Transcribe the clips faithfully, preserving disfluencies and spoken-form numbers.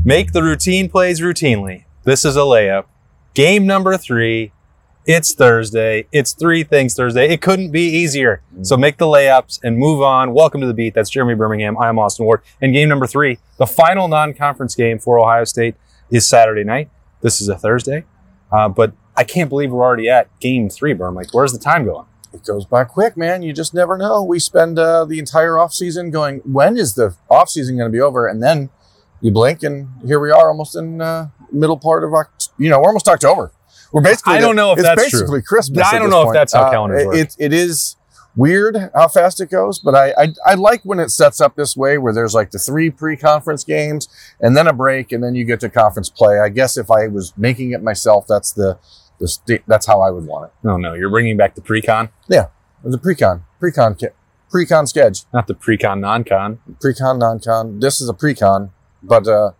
Make the routine plays routinely. This is a layup. Game number three. It's Thursday. It's three things Thursday. It couldn't be easier. So make the layups and move on. Welcome to the beat. That's Jeremy Birmingham. I'm Austin Ward. And game number three, the final non-conference game for Ohio State, is Saturday night. This is a Thursday. Uh, but I can't believe we're already at game three, Birm. Like, where's the time going? It goes by quick, man. You just never know. We spend uh, the entire offseason going, when is the offseason going to be over? And then you blink, and here we are almost in uh, middle part of, you know, we're almost October. We're basically, I don't know if it's that's basically true. Christmas. I don't at know this if that's point. how calendars uh, work. It, it is weird how fast it goes, but I, I I like when it sets up this way, where there's like the three pre-conference games and then a break, and then you get to conference play. I guess if I was making it myself, that's the, the st- that's how I would want it. No, no, you're bringing back the pre-con? Yeah, the pre-con, pre-con, pre-con sketch, not the pre-con non-con. Pre-con non-con. This is a pre-con, but. uh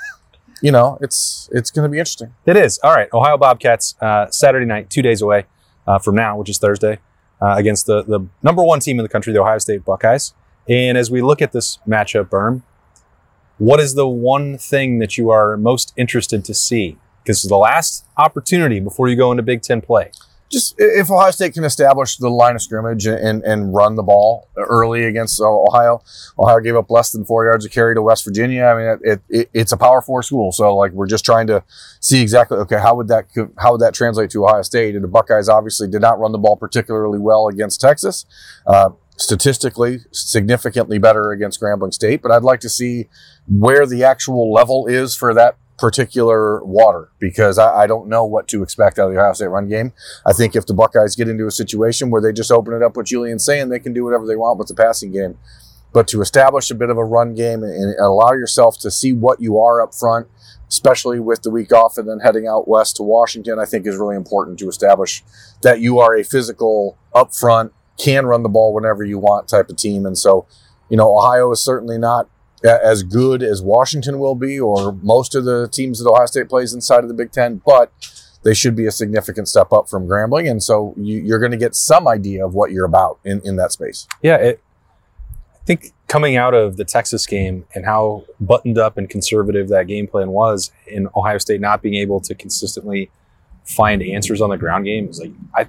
You know, it's it's going to be interesting. It is. All right. Ohio Bobcats, uh, Saturday night, two days away uh, from now, which is Thursday, uh, against the, the number one team in the country, the Ohio State Buckeyes. And as we look at this matchup, Berm, what is the one thing that you are most interested to see? Because it's the last opportunity before you go into Big Ten play. Just if Ohio State can establish the line of scrimmage and, and run the ball early against Ohio. Ohio gave up less than four yards a carry to West Virginia. I mean, it, it, it's a Power Four school, so like we're just trying to see exactly okay how would that how would that translate to Ohio State? And the Buckeyes obviously did not run the ball particularly well against Texas. Uh, statistically, significantly better against Grambling State, but I'd like to see where the actual level is for that particular water, because I, I don't know what to expect out of the Ohio State run game. I think if the Buckeyes get into a situation where they just open it up with Julian Sayin, they can do whatever they want with the passing game. But to establish a bit of a run game and, and allow yourself to see what you are up front, especially with the week off and then heading out west to Washington, I think is really important to establish that you are a physical, up front, can run the ball whenever you want type of team. And so, you know, Ohio is certainly not as good as Washington will be, or most of the teams that Ohio State plays inside of the Big Ten, but they should be a significant step up from Grambling. And so you, you're going to get some idea of what you're about in, in that space. Yeah. It, I think coming out of the Texas game and how buttoned up and conservative that game plan was, in Ohio State not being able to consistently find answers on the ground game, is like, I,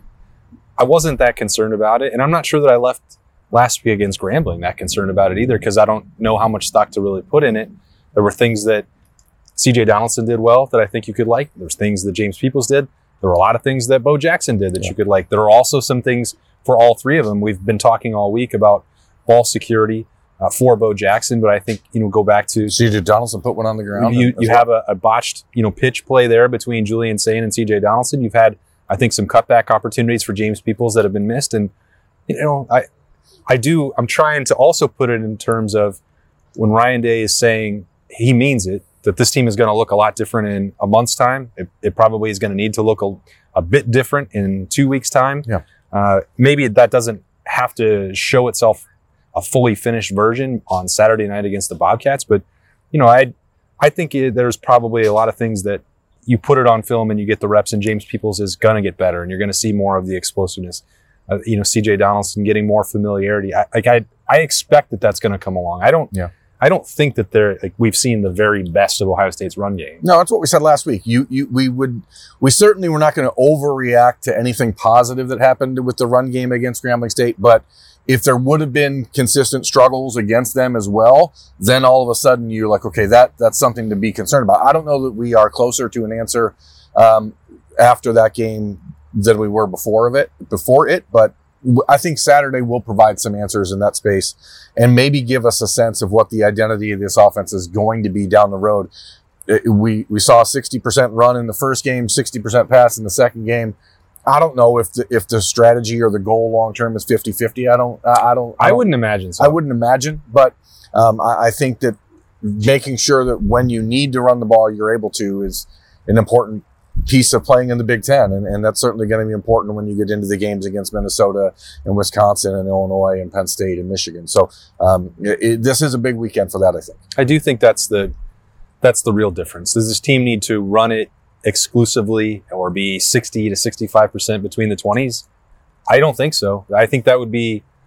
I wasn't that concerned about it. And I'm not sure that I left last week against Grambling that concerned about it either, because I don't know how much stock to really put in it. There were things that C J Donaldson did well that I think you could like. There's things that James Peoples did. There were a lot of things that Bo Jackson did that yeah. you could like. There are also some things for all three of them. We've been talking all week about ball security uh, for Bo Jackson, but I think, you know, go back to C J Donaldson put one on the ground. You, you well. have a, a botched, you know, pitch play there between Julian Sayin and C J Donaldson. You've had, I think, some cutback opportunities for James Peoples that have been missed. And, you know, I, I do, I'm trying to also put it in terms of when Ryan Day is saying he means it, that this team is going to look a lot different in a month's time. It, it probably is going to need to look a, a bit different in two weeks' time. Yeah. Uh, maybe that doesn't have to show itself a fully finished version on Saturday night against the Bobcats. But, you know, I I think it, there's probably a lot of things that you put it on film and you get the reps, and James Peoples is going to get better, and you're going to see more of the explosiveness. Uh, you know, C J Donaldson getting more familiarity. I, like I, I expect that that's going to come along. I don't, yeah. I don't think that they're like we've seen the very best of Ohio State's run game. No, that's what we said last week. You, you, we would, we certainly were not going to overreact to anything positive that happened with the run game against Grambling State. But if there would have been consistent struggles against them as well, then all of a sudden you're like, okay, that that's something to be concerned about. I don't know that we are closer to an answer um, after that game than we were before of it, before it. But I think Saturday will provide some answers in that space and maybe give us a sense of what the identity of this offense is going to be down the road. It, we we saw a sixty percent run in the first game, sixty percent pass in the second game. I don't know if the, if the strategy or the goal long term is fifty-fifty. I don't, I, I don't, I, I don't, wouldn't imagine so. I wouldn't imagine, but um, I, I think that making sure that when you need to run the ball, you're able to is an important piece of playing in the Big Ten. And, and that's certainly going to be important when you get into the games against Minnesota and Wisconsin and Illinois and Penn State and Michigan. So um, it, it, this is a big weekend for that, I think. I do think that's the, that's the real difference. Does this team need to run it exclusively or be sixty to sixty-five percent between the twenties? I don't think so. I think that would be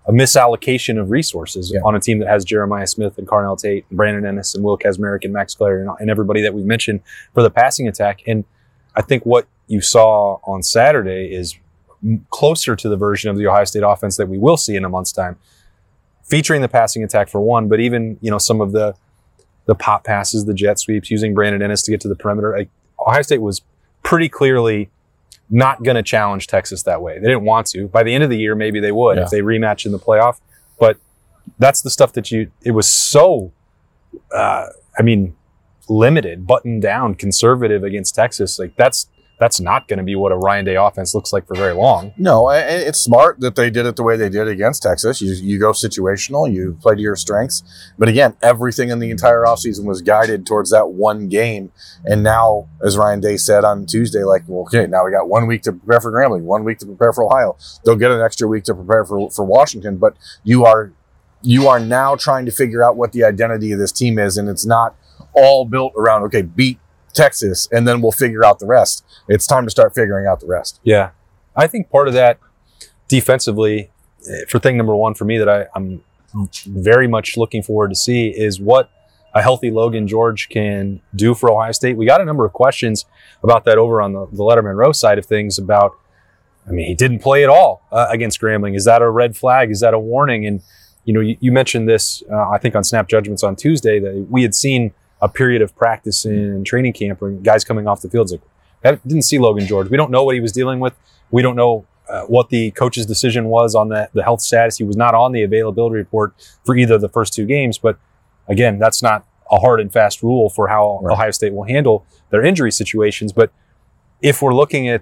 a misallocation of resources Yeah. on a team that has Jeremiah Smith and Carnell Tate and Brandon Ennis and Will Kazmarek and Max Clare and, and everybody that we've mentioned for the passing attack. And I think what you saw on Saturday is m- closer to the version of the Ohio State offense that we will see in a month's time, featuring the passing attack for one, but even, you know, some of the the pop passes, the jet sweeps, using Brandon Ennis to get to the perimeter. Like, Ohio State was pretty clearly not going to challenge Texas that way. They didn't want to. By the end of the year, maybe they would Yeah. if they rematch in the playoff. But that's the stuff that you, it was so, uh, I mean, limited, buttoned down, conservative against Texas. Like, that's, that's not going to be what a Ryan Day offense looks like for very long. No, and it's smart that they did it the way they did against Texas. You you go situational, you play to your strengths. But again, everything in the entire offseason was guided towards that one game. And now, as Ryan Day said on Tuesday, like, well, okay, now we got one week to prepare for Grambling, one week to prepare for Ohio. They'll get an extra week to prepare for, for Washington. But you are you are now trying to figure out what the identity of this team is. And it's not all built around, okay, beat Texas, and then we'll figure out the rest. It's time to start figuring out the rest. Yeah. I think part of that defensively, for thing number one for me that I, I'm very much looking forward to see is what a healthy Logan George can do for Ohio State. We got a number of questions about that over on the, the Letterman Row side of things about, I mean, he didn't play at all uh, against Grambling. Is that a red flag? Is that a warning? And, you know, you, you mentioned this, uh, I think on Snap Judgments on Tuesday, that we had seen a period of practice in training camp where guys coming off the field like, that didn't see Logan George. We don't know what he was dealing with. We don't know uh, what the coach's decision was on the, the health status. He was not on the availability report for either of the first two games. But again, that's not a hard and fast rule for how Right. Ohio State will handle their injury situations. But if we're looking at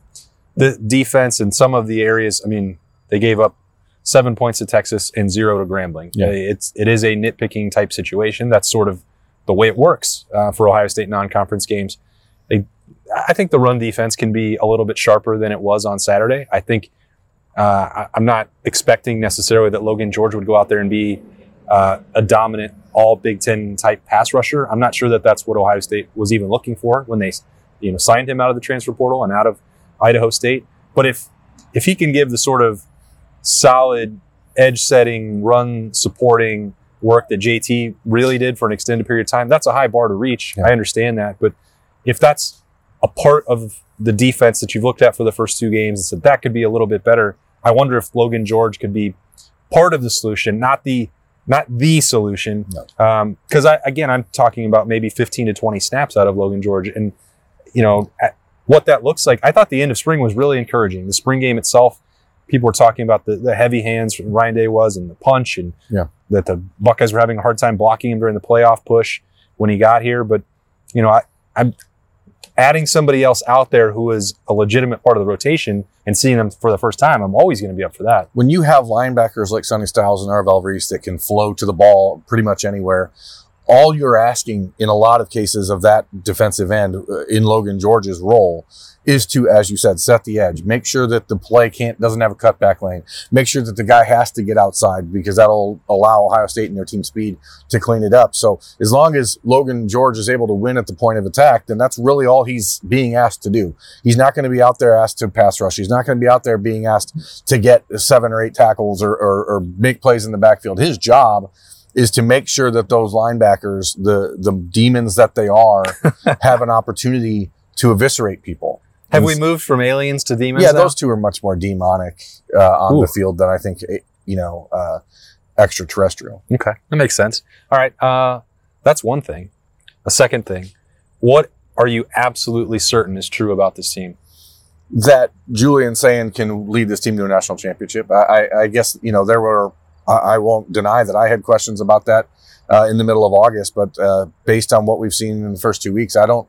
the defense and some of the areas, I mean, they gave up seven points to Texas and zero to Grambling. Yeah. It's, it is a nitpicking type situation. That's sort of the way it works uh, for Ohio State non-conference games. They, I think the run defense can be a little bit sharper than it was on Saturday. I think uh, I, I'm not expecting necessarily that Logan George would go out there and be uh, a dominant all Big Ten type pass rusher. I'm not sure that that's what Ohio State was even looking for when they, you know, signed him out of the transfer portal and out of Idaho State. But if if he can give the sort of solid edge setting, run supporting work that J T really did for an extended period of time, that's a high bar to reach. Yeah. I understand that. But if that's a part of the defense that you've looked at for the first two games and said that could be a little bit better, I wonder if Logan George could be part of the solution, not the not the solution. No. Um, because I again, I'm talking about maybe fifteen to twenty snaps out of Logan George. And, you know, at what that looks like, I thought the end of spring was really encouraging. The spring game itself, people were talking about the, the heavy hands Ryan Day was and the punch, and Yeah. that the Buckeyes were having a hard time blocking him during the playoff push when he got here. But, you know, I, I'm adding somebody else out there who is a legitimate part of the rotation and seeing them for the first time. I'm always going to be up for that. When you have linebackers like Sonny Styles and Arvel Reese that can flow to the ball pretty much anywhere, all you're asking in a lot of cases of that defensive end uh, in Logan George's role is to, as you said, set the edge. Make sure that the play can't doesn't have a cutback lane. Make sure that the guy has to get outside because that'll allow Ohio State and their team speed to clean it up. So as long as Logan George is able to win at the point of attack, then that's really all he's being asked to do. He's not going to be out there asked to pass rush. He's not going to be out there being asked to get seven or eight tackles or, or, or make plays in the backfield. His job is to make sure that those linebackers, the the demons that they are, have an opportunity to eviscerate people. Have And we moved from aliens to demons? Yeah, now? those two are much more demonic uh, on Ooh. the field than I think, you know, uh, extraterrestrial. Okay, that makes sense. All right, uh, that's one thing. A second thing, what are you absolutely certain is true about this team? That Julian Sayin can lead this team to a national championship. I, I, I guess, you know, there were, I, I won't deny that I had questions about that uh, in the middle of August, but uh, based on what we've seen in the first two weeks, I don't,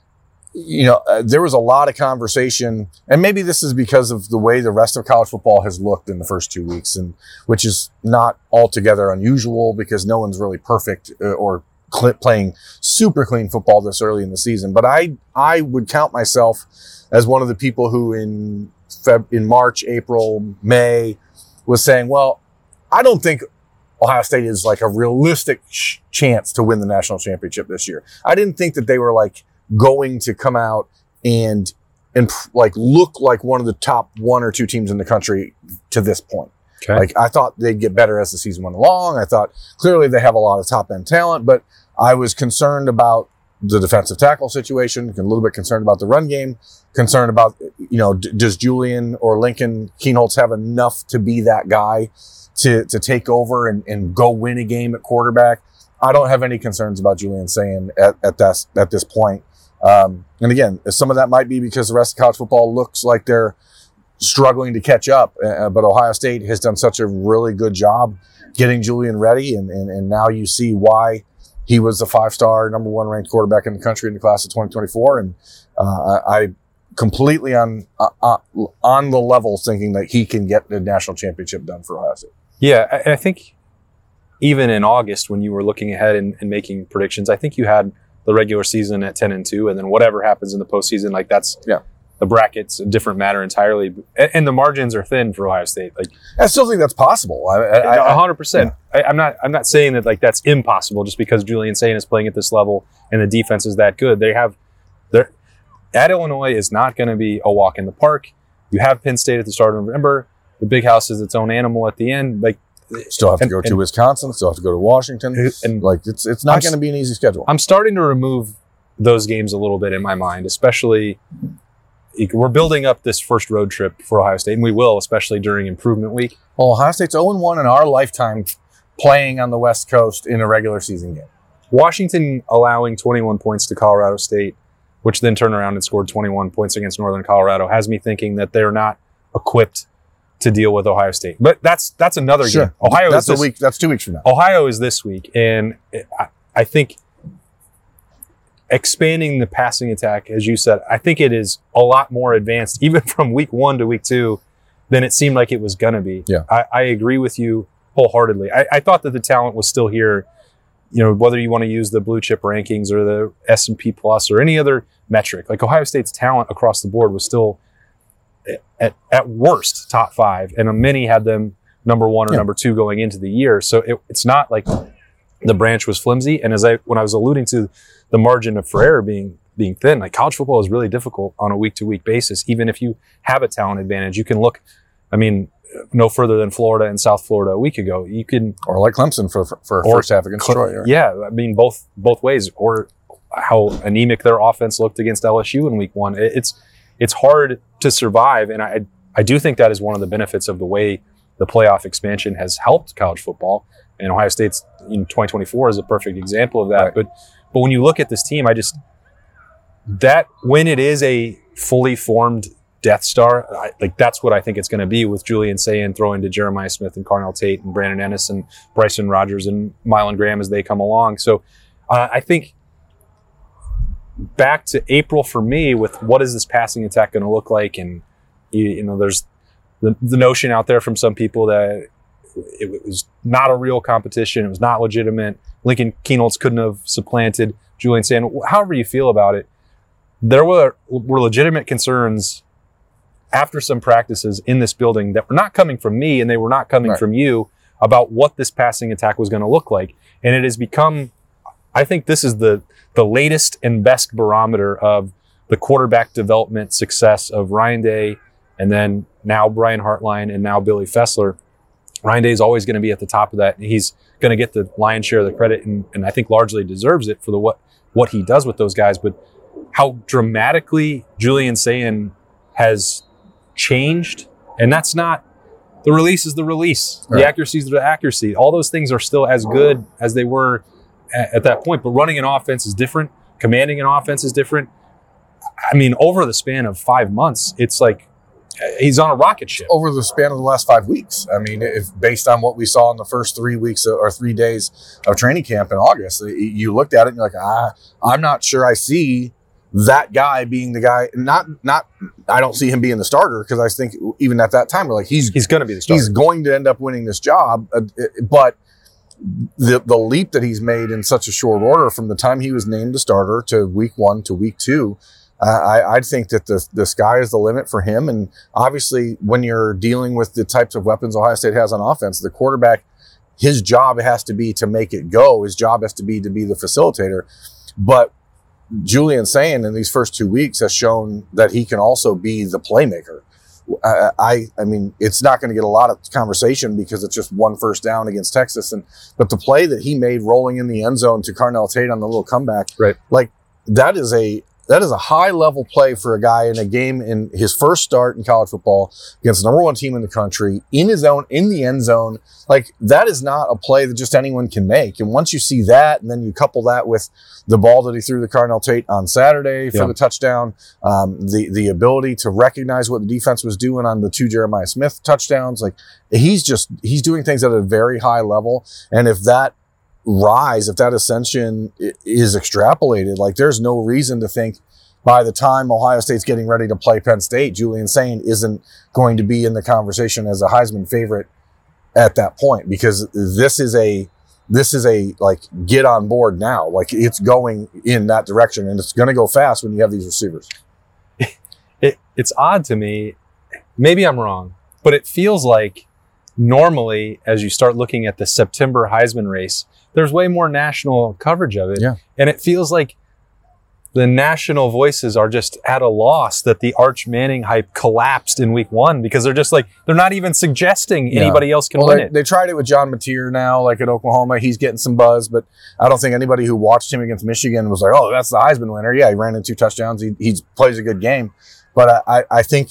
you know, uh, there was a lot of conversation, and maybe this is because of the way the rest of college football has looked in the first two weeks, and which is not altogether unusual because no one's really perfect uh, or cl- playing super clean football this early in the season. But I, I would count myself as one of the people who in Feb- in March, April, May was saying, well, I don't think Ohio State is like a realistic sh- chance to win the national championship this year. I didn't think that they were like going to come out and and like look like one of the top one or two teams in the country to this point. Okay. Like I thought they'd get better as the season went along. I thought clearly they have a lot of top end talent, but I was concerned about the defensive tackle situation, a little bit concerned about the run game, concerned about, you know, d- does Julian or Lincoln Kienholz have enough to be that guy to, to take over and, and go win a game at quarterback? I don't have any concerns about Julian Sayin at, at this, at this point. Um, and again, some of that might be because the rest of college football looks like they're struggling to catch up. Uh, but Ohio State has done such a really good job getting Julian ready. And, and, and now you see why he was the five-star, number one ranked quarterback in the country in the class of twenty twenty-four. And uh, I completely on uh, on the level thinking that he can get the national championship done for Ohio State. Yeah, I, I think even in August when you were looking ahead and, and making predictions, I think you had the regular season at ten and two, and then whatever happens in the postseason, like that's yeah. the bracket's a different matter entirely, and, and the margins are thin for Ohio State. Like I still think that's possible. A hundred percent. I'm not. I'm not saying that like that's impossible just because Julian Sayin is playing at this level and the defense is that good. They have, they're at Illinois is not going to be a walk in the park. You have Penn State at the start of November. The Big House is its own animal at the end. Like. Still have to and, go to and, Wisconsin. Still have to go to Washington. And like it's it's not going to be an easy schedule. I'm starting to remove those games a little bit in my mind, especially we're building up this first road trip for Ohio State, and we will, especially during improvement week. Well, Ohio State's oh and one in our lifetime playing on the West Coast in a regular season game. Washington allowing twenty-one points to Colorado State, which then turned around and scored twenty-one points against Northern Colorado, has me thinking that they're not equipped to deal with Ohio State. But that's that's another sure. game. Ohio that's is this, a week. That's two weeks from now. Ohio is this week, and I, I think expanding the passing attack, as you said, I think it is a lot more advanced, even from week one to week two, than it seemed like it was going to be. Yeah. I, I agree with you wholeheartedly. I, I thought that the talent was still here. You know, whether you want to use the blue chip rankings or the S and P plus or any other metric, like Ohio State's talent across the board was still at, at worst top five, and many had them number one or yeah. number two going into the year. So it, it's not like the branch was flimsy. And as I, when I was alluding to the margin of for error being, being thin, like college football is really difficult on a week to week basis. Even if you have a talent advantage, you can look, I mean, no further than Florida and South Florida a week ago. You can, or like Clemson for, for, for or, first half against Troy. Right? Yeah. I mean, both, both ways, or how anemic their offense looked against L S U in week one. It, it's, it's hard to survive. And I, I do think that is one of the benefits of the way the playoff expansion has helped college football. And Ohio State's in twenty twenty-four is a perfect example of that. Right. But, but when you look at this team, I just, that when it is a fully formed Death Star, I, like that's what I think it's going to be with Julian Sayin throwing to Jeremiah Smith and Carnell Tate and Brandon Ennis and Bryson Rogers and Mylan Graham as they come along. So uh, I think back to April for me with what is this passing attack going to look like? And, you, you know, there's the, the notion out there from some people that it, it was not a real competition. It was not legitimate. Lincoln Kienholz couldn't have supplanted Julian Sayin. However you feel about it, there were, were legitimate concerns after some practices in this building that were not coming from me and they were not coming right. from you about what this passing attack was going to look like. And it has become, I think this is the, the latest and best barometer of the quarterback development success of Ryan Day and then now Brian Hartline and now Billy Fessler. Ryan Day is always going to be at the top of that. He's going to get the lion's share of the credit and, and I think largely deserves it for the what, what he does with those guys. But how dramatically Julian Sayin has changed, and that's not, the release is the release. Right. The accuracy is the accuracy. All those things are still as good as they were at, at that point, but running an offense is different. Commanding an offense is different. I mean, over the span of five months, it's like he's on a rocket ship. Over the span of the last five weeks. I mean, if based on what we saw in the first three weeks or three days of training camp in August, you looked at it and you're like, ah, I'm not sure I see that guy being the guy. Not, not. I don't see him being the starter because I think even at that time we're like, he's he's going to be the starter. He's going to end up winning this job, uh, but the the leap that he's made in such a short order from the time he was named the starter to week one to week two. Uh, I, I think that the the sky is the limit for him. And obviously, when you're dealing with the types of weapons Ohio State has on offense, the quarterback, his job has to be to make it go. His job has to be to be the facilitator. But Julian Sayin in these first two weeks has shown that he can also be the playmaker. I, I, I mean, it's not going to get a lot of conversation because it's just one first down against Texas. And but the play that he made rolling in the end zone to Carnell Tate on the little comeback, right? Like that is a that is a high level play for a guy in a game in his first start in college football against the number one team in the country in his own in the end zone. Like that is not a play that just anyone can make. And once you see that, and then you couple that with the ball that he threw to Carnell Tate on Saturday for yeah. the touchdown, um, the the ability to recognize what the defense was doing on the two Jeremiah Smith touchdowns, like he's just he's doing things at a very high level. And if that rise, if that ascension is extrapolated, like there's no reason to think by the time Ohio State's getting ready to play Penn State, Julian Sayin isn't going to be in the conversation as a Heisman favorite at that point, because this is a this is a like get on board now, like it's going in that direction, and it's going to go fast when you have these receivers. It, it's odd to me, maybe I'm wrong, but it feels like normally as you start looking at the September Heisman race, there's way more national coverage of it. Yeah. And it feels like the national voices are just at a loss that the Arch Manning hype collapsed in week one, because they're just like, they're not even suggesting yeah. anybody else can well, win they, it. They tried it with John Mateer now, like at Oklahoma. He's getting some buzz, but I don't think anybody who watched him against Michigan was like, oh, that's the Heisman winner. Yeah, he ran in two touchdowns. He, he plays a good game. But I, I think,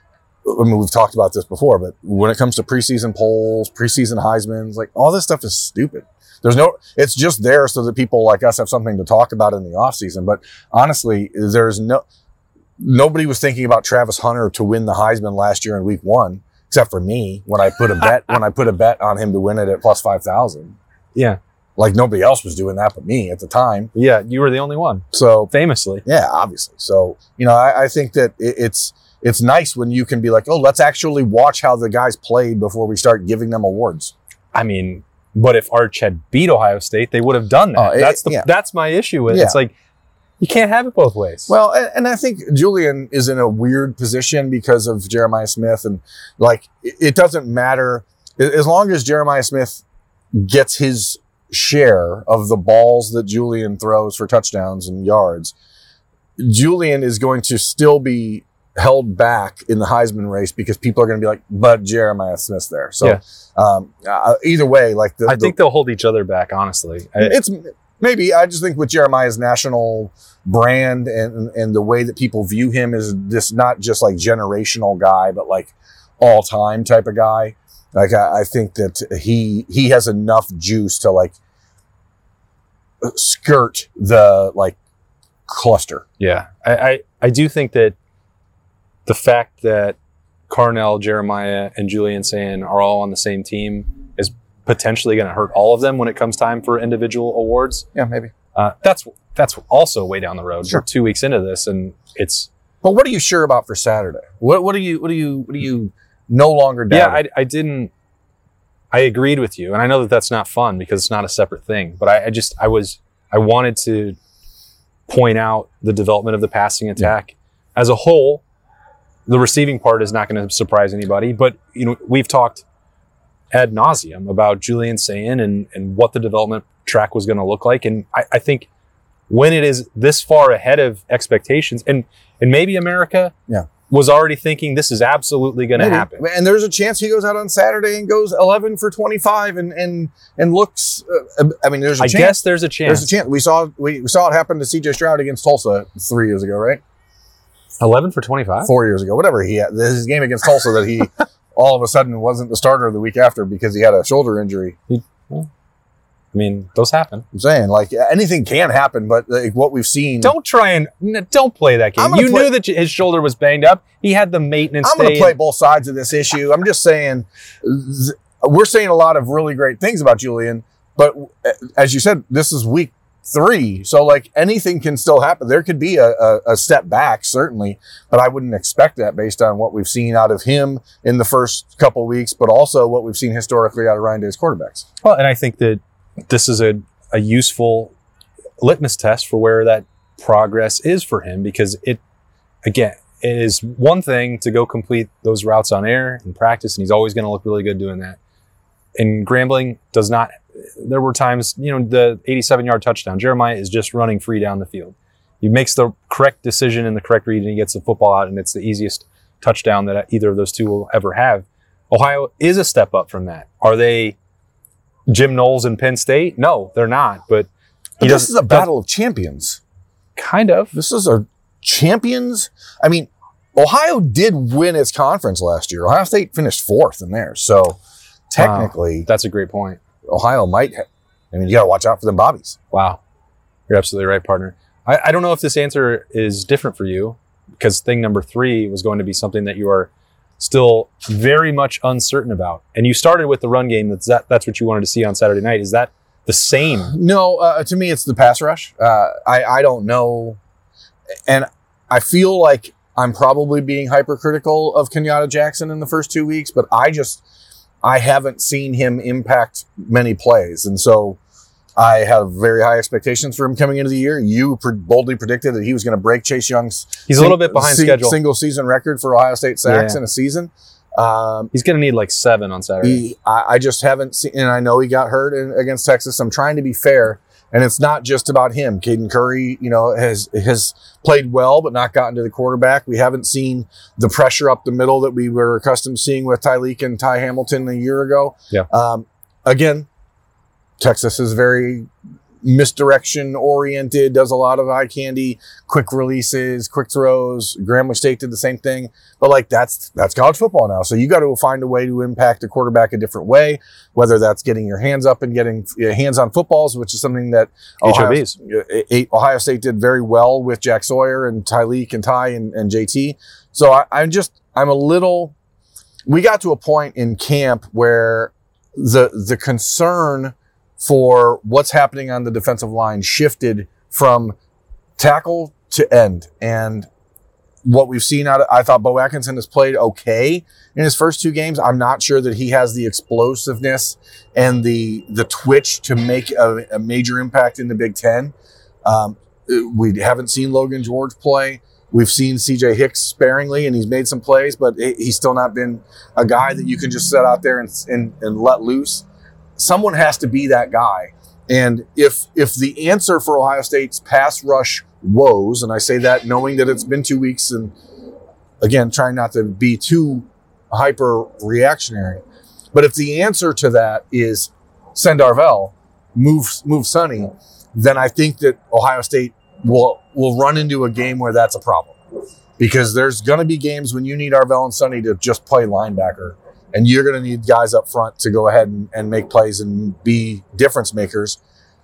I mean, we've talked about this before, but when it comes to preseason polls, preseason Heismans, like all this stuff is stupid. There's no, it's just there so that people like us have something to talk about in the offseason. But honestly, there's no, nobody was thinking about Travis Hunter to win the Heisman last year in week one, except for me when I put a bet, when I put a bet on him to win it at plus five thousand. Yeah. Like nobody else was doing that but me at the time. Yeah. You were the only one. So Famously. Yeah, obviously. So, you know, I, I think that it, it's, it's nice when you can be like, oh, let's actually watch how the guys played before we start giving them awards. I mean, but if Arch had beat Ohio State, they would have done that. Oh, it, that's the yeah. that's my issue with it. Yeah. It's like, you can't have it both ways. Well, and, and I think Julian is in a weird position because of Jeremiah Smith. And like, it, it doesn't matter. As long as Jeremiah Smith gets his share of the balls that Julian throws for touchdowns and yards, Julian is going to still be held back in the Heisman race because people are going to be like, but Jeremiah Smith's there. So yeah. um, uh, either way, like the, I think the, they'll hold each other back, honestly. I, it's maybe, I just think with Jeremiah's national brand and, and the way that people view him as this, not just like generational guy, but like all time type of guy. Like, I, I think that he, he has enough juice to like skirt the like cluster. Yeah. I, I, I do think that the fact that Carnell, Jeremiah, and Julian Sayin are all on the same team is potentially going to hurt all of them when it comes time for individual awards. Yeah, maybe. Uh, that's that's also way down the road. Sure. We're two weeks into this, and it's. But what are you sure about for Saturday? What what are you what are you what are you no longer doubting? Yeah, I, I didn't. I agreed with you, and I know that that's not fun because it's not a separate thing. But I, I just I was I wanted to point out the development of the passing attack yeah. as a whole. The receiving part is not going to surprise anybody, but you know we've talked ad nauseum about Julian Sayin and, and what the development track was going to look like, and I, I think when it is this far ahead of expectations, and and maybe America yeah. was already thinking this is absolutely going to happen, and there's a chance he goes out on Saturday and goes eleven for twenty-five and and and looks. Uh, I mean, there's a I chance. guess there's a chance. There's a chance. We saw we, we saw it happen to C J Stroud against Tulsa three years ago, right? eleven for twenty-five? Four years ago, whatever he had. His game against Tulsa that he all of a sudden wasn't the starter the week after because he had a shoulder injury. He, well, I mean, those happen. I'm saying, like, anything can happen, but like, what we've seen. Don't try and, n- don't play that game. You play, knew that his shoulder was banged up. He had the maintenance I'm going to play both sides of this issue. I'm just saying, th- we're saying a lot of really great things about Julian, but as you said, this is week three. So like anything can still happen. There could be a, a, a step back, certainly, but I wouldn't expect that based on what we've seen out of him in the first couple of weeks, but also what we've seen historically out of Ryan Day's quarterbacks. Well, and I think that this is a, a useful litmus test for where that progress is for him, because it, again, it is one thing to go complete those routes on air in practice, and he's always going to look really good doing that. And Grambling does not. There were times, you know, the eighty-seven yard touchdown, Jeremiah is just running free down the field. He makes the correct decision and the correct read, and he gets the football out, and it's the easiest touchdown that either of those two will ever have. Ohio is a step up from that. Are they Jim Knowles and Penn State? No, they're not. But, but this is a battle of champions. Kind of. This is a champions. I mean, Ohio did win its conference last year. Ohio State finished fourth in there. So technically, wow, that's a great point. Ohio might ha- I mean, you got to watch out for them bobbies. Wow. You're absolutely right, partner. I, I don't know if this answer is different for you, because thing number three was going to be something that you are still very much uncertain about. And you started with the run game. That's that, that's what you wanted to see on Saturday night. Is that the same? No, uh, to me, it's the pass rush. Uh, I, I don't know. And I feel like I'm probably being hypercritical of Kenyatta Jackson in the first two weeks, but I just, I haven't seen him impact many plays. And so I have very high expectations for him coming into the year. You pre- boldly predicted that he was going to break Chase Young's He's sing- a little bit behind sing- schedule. single season record for Ohio State sacks yeah. in a season. Um, He's going to need like seven on Saturday. He, I, I just haven't seen, and I know he got hurt in, against Texas. I'm trying to be fair, and it's not just about him. Caden Curry, you know, has has played well, but not gotten to the quarterback. We haven't seen the pressure up the middle that we were accustomed to seeing with Tyleek and Ty Hamilton a year ago. Yeah. Um, again, Texas is very misdirection oriented, does a lot of eye candy, quick releases, quick throws. Grambling State did the same thing, but like that's that's college football now. So you got to find a way to impact a quarterback a different way, whether that's getting your hands up and getting hands on footballs, which is something that Ohio, Ohio State did very well with Jack Sawyer and Tyleek and Ty and, and J T. So I, I'm just I'm a little. We got to a point in camp where the the concern for what's happening on the defensive line shifted from tackle to end. And what we've seen out of, I thought Bo Atkinson has played okay in his first two games. I'm not sure that he has the explosiveness and the the twitch to make a, a major impact in the Big Ten. Um, we haven't seen Logan George play. We've seen C J Hicks sparingly, and he's made some plays, but he's still not been a guy that you can just set out there and, and, and let loose. Someone has to be that guy. And if if the answer for Ohio State's pass rush woes, and I say that knowing that it's been two weeks and, again, trying not to be too hyper reactionary, but if the answer to that is send Arvell, move move Sonny, then I think that Ohio State will will run into a game where that's a problem. Because there's going to be games when you need Arvell and Sonny to just play linebacker, and you're going to need guys up front to go ahead and, and make plays and be difference makers.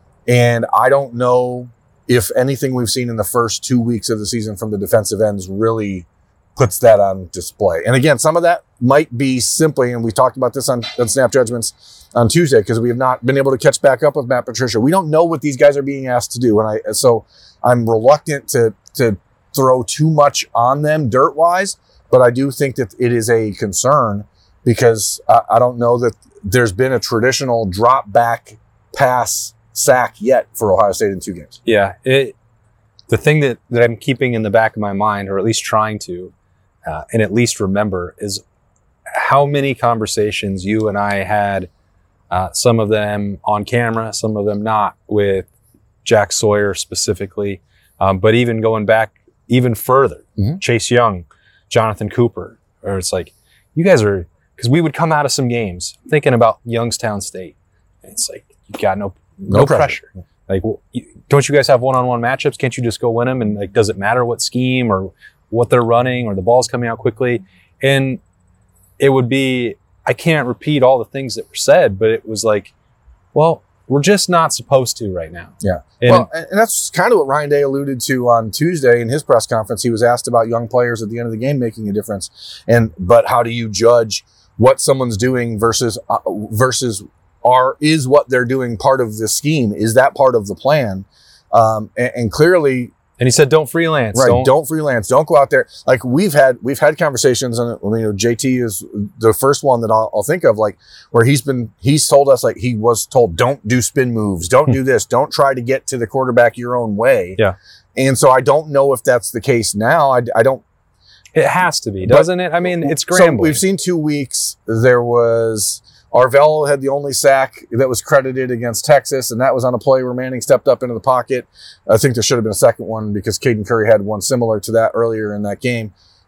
And I don't know if anything we've seen in the first two weeks of the season from the defensive ends really puts that on display. And again, some of that might be simply, and we talked about this on, on Snap Judgments on Tuesday, because we have not been able to catch back up with Matt Patricia. We don't know what these guys are being asked to do. And I, so I'm reluctant to, to throw too much on them dirt wise, but I do think that it is a concern, because I, I don't know that there's been a traditional drop back pass sack yet for Ohio State in two games. Yeah. It, the thing that, that I'm keeping in the back of my mind, or at least trying to, uh, and at least remember, is how many conversations you and I had, uh, some of them on camera, some of them not, with Jack Sawyer specifically. Um, but even going back even further, mm-hmm. Chase Young, Jonathan Cooper, or it's like, you guys are, because we would come out of some games thinking about Youngstown State. And it's like, you got no no, no pressure. pressure. Like, well, you, don't you guys have one-on-one matchups? Can't you just go win them? And like, does it matter what scheme or what they're running or the ball's coming out quickly? And it would be, I can't repeat all the things that were said, but it was like, well, we're just not supposed to right now. Yeah. And, well, and that's kind of what Ryan Day alluded to on Tuesday in his press conference. He was asked about young players at the end of the game making a difference. And, but how do you judge what someone's doing versus, uh, versus are, is what they're doing part of the scheme? Is that part of the plan? Um, and, and clearly, and he said, don't freelance. Right. Don't, don't freelance. Don't go out there. Like we've had, we've had conversations, and you know, J T is the first one that I'll, I'll think of, like where he's been, he's told us, like he was told, don't do spin moves. Don't do this. Don't try to get to the quarterback your own way. Yeah. And so I don't know if that's the case now. I, I don't. It has to be, doesn't but, it? I mean, it's scrambling. So we've seen two weeks. There was, Arvell had the only sack that was credited against Texas, and that was on a play where Manning stepped up into the pocket. I think there should have been a second one because Caden Curry had one similar to that earlier in that game.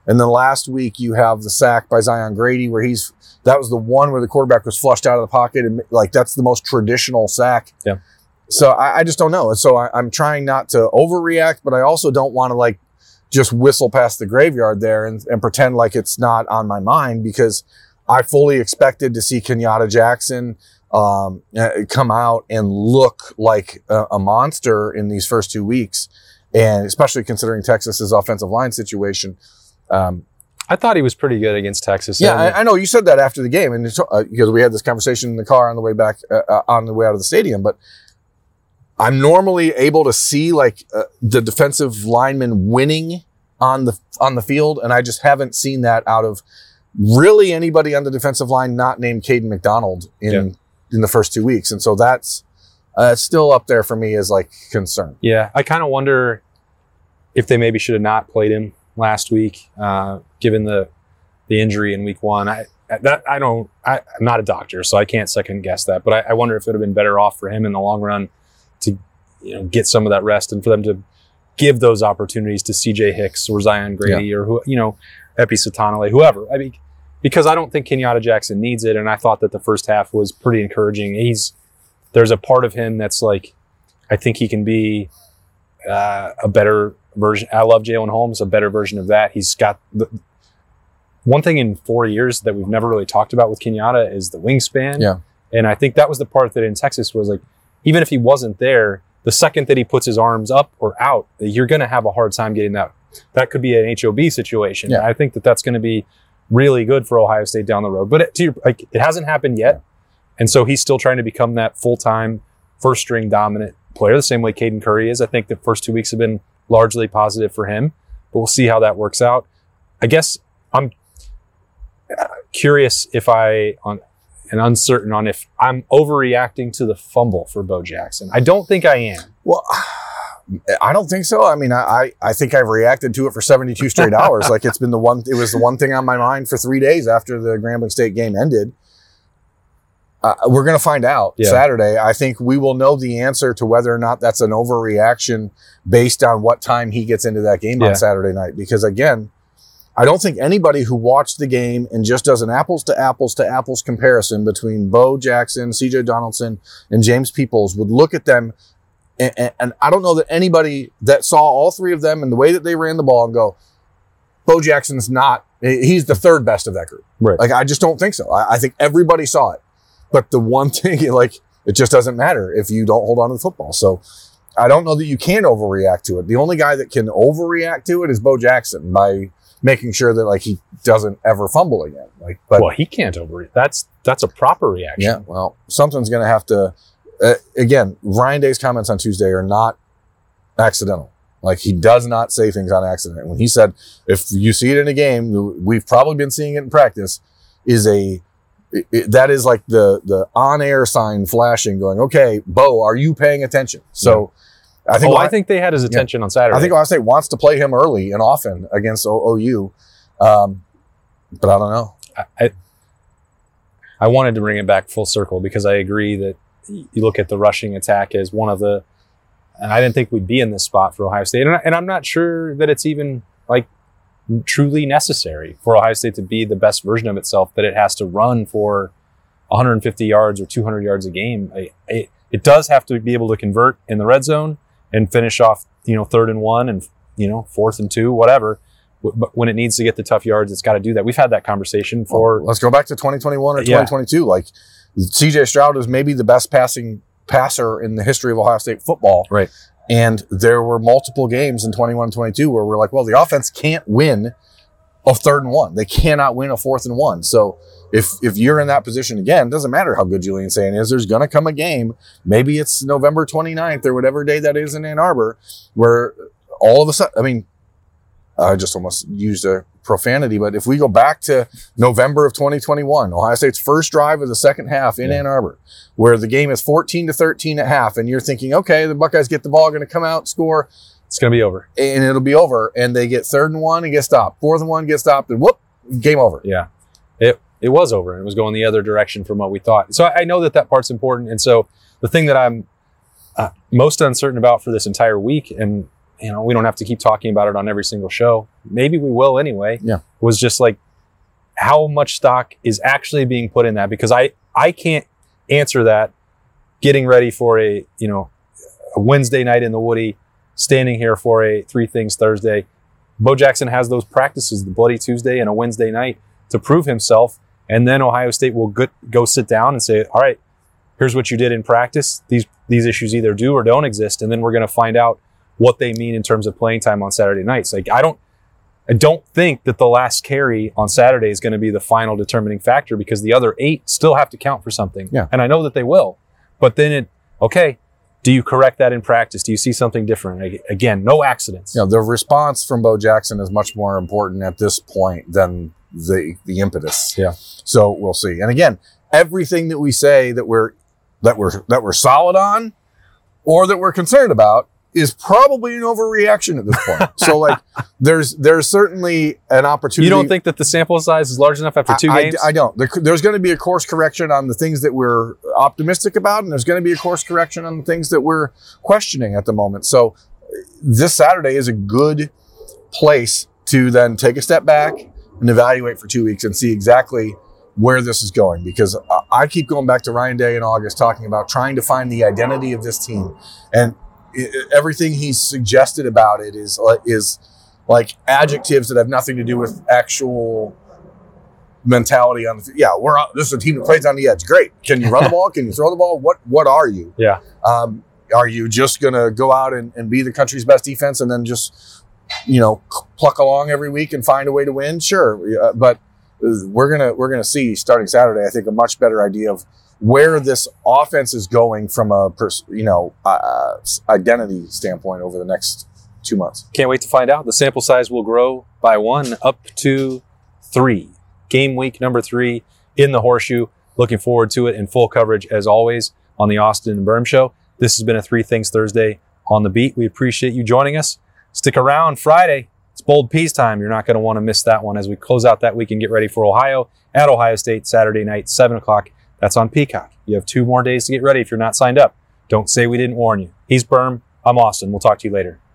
And then last week you have the sack by Zion Grady where he's, that was the one where the quarterback was flushed out of the pocket. And like, that's the most traditional sack. Yeah. So I, I just don't know. So I, I'm trying not to overreact, but I also don't want to like just whistle past the graveyard there and, and pretend like it's not on my mind, because I fully expected to see Kenyatta Jackson um, come out and look like a, a monster in these first two weeks. And especially considering Texas's offensive line situation. Um, I thought he was pretty good against Texas. Yeah, I, I know you said that after the game, and uh, because we had this conversation in the car on the way back, uh, uh, on the way out of the stadium. But I'm normally able to see like uh, the defensive lineman winning on the on the field, and I just haven't seen that out of really anybody on the defensive line not named Caden McDonald in yeah. in the first two weeks, and so that's uh, still up there for me as like concern. Yeah, I kind of wonder if they maybe should have not played him last week, uh, given the the injury in week one. I that I don't. I, I'm not a doctor, so I can't second guess that. But I, I wonder if it would have been better off for him in the long run to, you know, get some of that rest and for them to give those opportunities to C J Hicks or Zion Grady yeah. or who, you know, Epi Satanale, whoever. I mean, because I don't think Kenyatta Jackson needs it, and I thought that the first half was pretty encouraging. He's there's a part of him that's like, I think he can be uh, a better version. I love Jalen Holmes, a better version of that. He's got the one thing in four years that we've never really talked about with Kenyatta is the wingspan. Yeah, and I think that was the part that in Texas was like, even if he wasn't there, the second that he puts his arms up or out, you're going to have a hard time getting that. That could be an H O B situation. Yeah. I think that that's going to be really good for Ohio State down the road. But it, to your, like, it hasn't happened yet. And so he's still trying to become that full-time, first-string dominant player, the same way Caden Curry is. I think the first two weeks have been largely positive for him. But we'll see how that works out. I guess I'm curious if I... on. and uncertain on if I'm overreacting to the fumble for Bo Jackson. I don't think I am. Well, I don't think so. I mean, I, I think I've reacted to it for seventy-two straight hours. Like it's been the one, it was the one thing on my mind for three days after the Grambling State game ended. Uh, we're going to find out yeah. Saturday. I think we will know the answer to whether or not that's an overreaction based on what time he gets into that game yeah. on Saturday night. Because again, I don't think anybody who watched the game and just does an apples to apples to apples comparison between Bo Jackson, C J Donaldson, and James Peoples would look at them. And, and, and I don't know that anybody that saw all three of them and the way that they ran the ball and go, Bo Jackson's not, he's the third best of that group. Right. Like, I just don't think so. I, I think everybody saw it. But the one thing, like, it just doesn't matter if you don't hold on to the football. So I don't know that you can overreact to it. The only guy that can overreact to it is Bo Jackson by making sure that like he doesn't ever fumble again. Like, but well, he can't overreact. That's that's a proper reaction. Yeah. Well, something's going to have to. Uh, again, Ryan Day's comments on Tuesday are not accidental. Like he does not say things on accident. When he said, "If you see it in a game, we've probably been seeing it in practice," is a it, it, that is like the the on air sign flashing, going, "Okay, Bo, are you paying attention?" So. Yeah. I think. Oh, I, I think they had his attention yeah. on Saturday. I think Ohio State wants to play him early and often against O U, um, but I don't know. I, I I wanted to bring it back full circle because I agree that you look at the rushing attack as one of the. And I didn't think we'd be in this spot for Ohio State, and, I, and I'm not sure that it's even like truly necessary for Ohio State to be the best version of itself. That it has to run for one hundred fifty yards or two hundred yards a game. I, it, it does have to be able to convert in the red zone and finish off, you know, third and one and, you know, fourth and two, whatever. But when it needs to get the tough yards, it's got to do that. We've had that conversation for... Well, let's go back to twenty twenty-one or twenty twenty-two. Yeah. Like, C J Stroud is maybe the best passing passer in the history of Ohio State football. Right. And there were multiple games in twenty-one twenty-two where we're like, well, the offense can't win a third and one. They cannot win a fourth and one. So if if you're in that position again, it doesn't matter how good Julian Sayin is, there's going to come a game, maybe it's November twenty-ninth or whatever day that is in Ann Arbor, where all of a sudden, I mean, I just almost used a profanity, but if we go back to November of twenty twenty-one, Ohio State's first drive of the second half in yeah. Ann Arbor, where the game is fourteen to thirteen at half, and you're thinking, okay, the Buckeyes get the ball, going to come out, score. It's going to be over. And it'll be over, and they get third and one and get stopped. Fourth and one, get stopped, and whoop, game over. Yeah. It it was over, and it was going the other direction from what we thought. So I know that that part's important, and so the thing that I'm uh, most uncertain about for this entire week, and you know, we don't have to keep talking about it on every single show. Maybe we will anyway. Yeah. Was just like, how much stock is actually being put in that? Because I, I can't answer that getting ready for a, you know, a Wednesday night in the Woody, standing here for a Three Things Thursday. Bo Jackson has those practices, the Bloody Tuesday and a Wednesday night, to prove himself. And then Ohio State will go, go sit down and say, all right, here's what you did in practice. These these issues either do or don't exist. And then we're going to find out what they mean in terms of playing time on Saturday nights. Like, I don't, I don't think that the last carry on Saturday is going to be the final determining factor, because the other eight still have to count for something. Yeah. And I know that they will. But then it, okay, do you correct that in practice? Do you see something different? Again, no accidents. You know, the response from Bo Jackson is much more important at this point than the the impetus. Yeah. So we'll see. And again, everything that we say that we're that we're that we're solid on or that we're concerned about is probably an overreaction at this point. So like there's there's certainly an opportunity. You don't think that the sample size is large enough after two I, games? I, I don't. There, there's going to be a course correction on the things that we're optimistic about, and there's going to be a course correction on the things that we're questioning at the moment. So this Saturday is a good place to then take a step back and evaluate for two weeks and see exactly where this is going. Because I keep going back to Ryan Day in August talking about trying to find the identity of this team, and everything he's suggested about it is is like adjectives that have nothing to do with actual mentality on the, yeah, we're this is a team that plays on the edge. Great. Can you run the ball? Can you throw the ball? What what are you? Yeah. Um, are you just going to go out and, and be the country's best defense and then just, you know, pluck along every week and find a way to win? Sure. Uh, but we're going to we're going to see starting Saturday, I think, a much better idea of where this offense is going from a pers- you know uh, identity standpoint over the next two months. Can't wait to find out. The sample size will grow by one up to three. Game week number three in the Horseshoe. Looking forward to it in full coverage as always on the Austin and Berm Show. This has been a Three Things Thursday on the Beat. We appreciate you joining us. Stick around Friday. It's Bold Peas time. You're not going to want to miss that one as we close out that week and get ready for Ohio at Ohio State Saturday night, seven o'clock. That's on Peacock. You have two more days to get ready if you're not signed up. Don't say we didn't warn you. He's Berm. I'm Austin. We'll talk to you later.